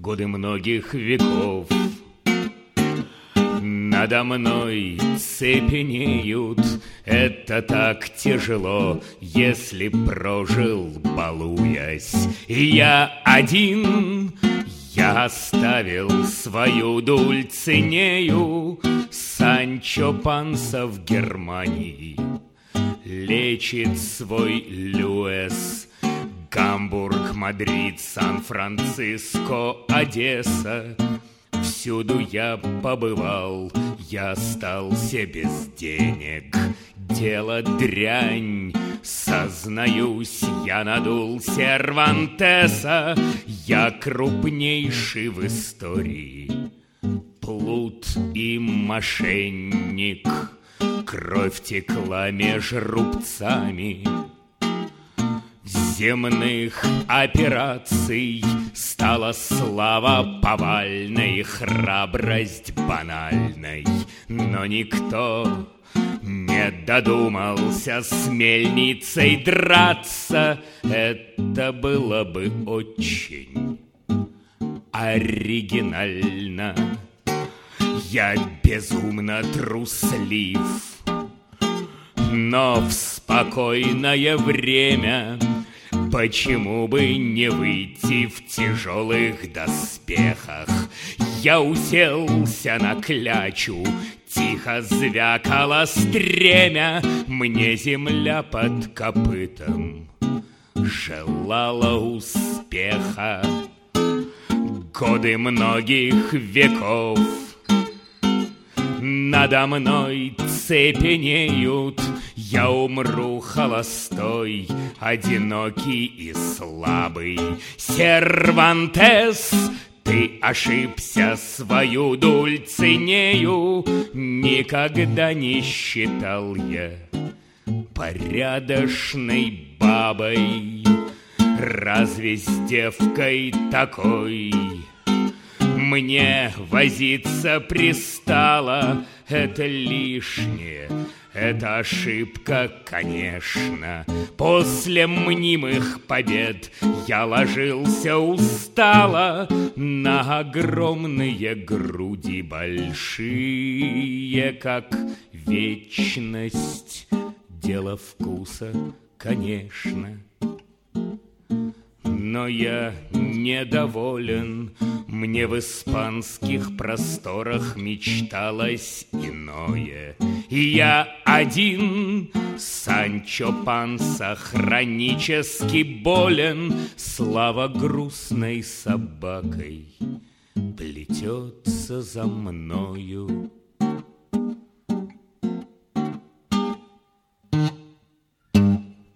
годы многих веков. Надо мной цепенеют, это так тяжело, если прожил, балуясь. И я один, я оставил свою Дульцинею. Санчо Панса в Германии лечит свой Люэс. Гамбург, Мадрид, Сан-Франциско, Одесса. Всюду я побывал, я остался без денег. Дело дрянь, сознаюсь, я надул Сервантеса. Я крупнейший в истории плут и мошенник. Кровь текла меж рубцами земных операций. Стала слава повальной, храбрость банальной. Но никто не додумался с мельницей драться. Это было бы очень оригинально. Я безумно труслив, но в спокойное время почему бы не выйти в тяжелых доспехах? Я уселся на клячу, тихо звякало стремя. Мне земля под копытом желала успеха. Годы многих веков надо мной цепенеют. Я умру холостой, одинокий и слабый. Сервантес, ты ошибся свою Дульцинею. Никогда не считал я порядочной бабой. Разве с девкой такой мне возиться пристало? Это лишнее, это ошибка, конечно. После мнимых побед я ложился устало на огромные груди, большие, как вечность. Дело вкуса, конечно. Но я недоволен, мне в испанских просторах мечталось иное. И я один, Санчо Панса, хронически болен. Слава грустной собакой плетется за мною.